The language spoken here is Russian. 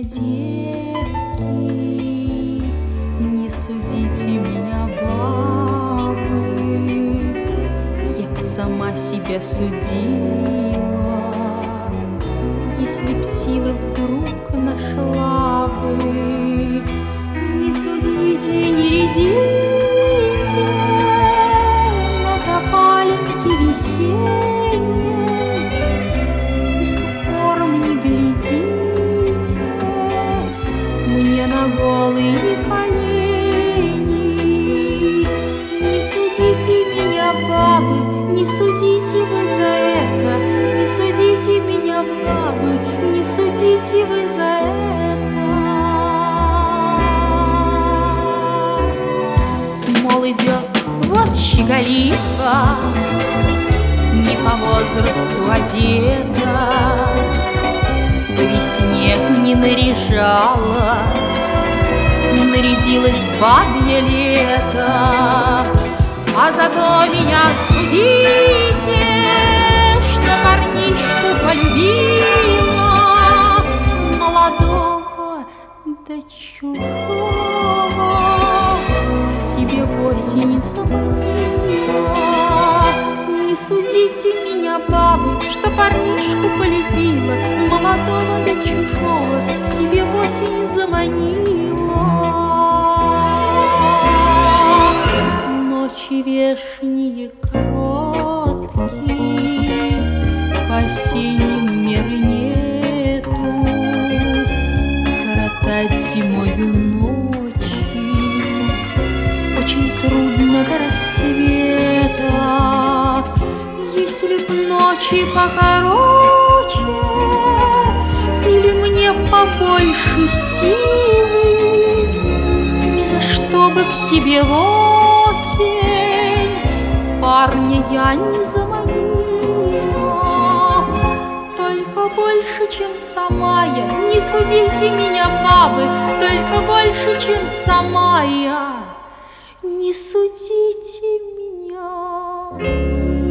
девки, не судите меня, бабы, я б сама себя судила, если б силы вдруг нашла бы. Не судите, не рядите на запаленке весенней, и с упором не глядите мне на голые колени. Не судите меня, бабы, не судите вы за это, не судите меня, бабы, не судите вы за это. Мол, идет вот щеголиха, не по возрасту одета, по весне не наряжалась, нарядилась в бабье лето. А зато меня судите, что парнишку полюбила, молодого да чужого, к себе в осень заманила. Не судите меня, бабы, что парнишку полюбила, молодого да чужого, к себе в осень заманила. Ночи вешние короткие, по осенним меры нету, коротать зимою ночи очень трудно до рассвета. Если б ночи покороче или мне побольше силы, ни за что бы к себе в осень парня я не заманила. Только больше, чем сама я, не судите меня, бабы, только больше, чем сама я, не судите меня.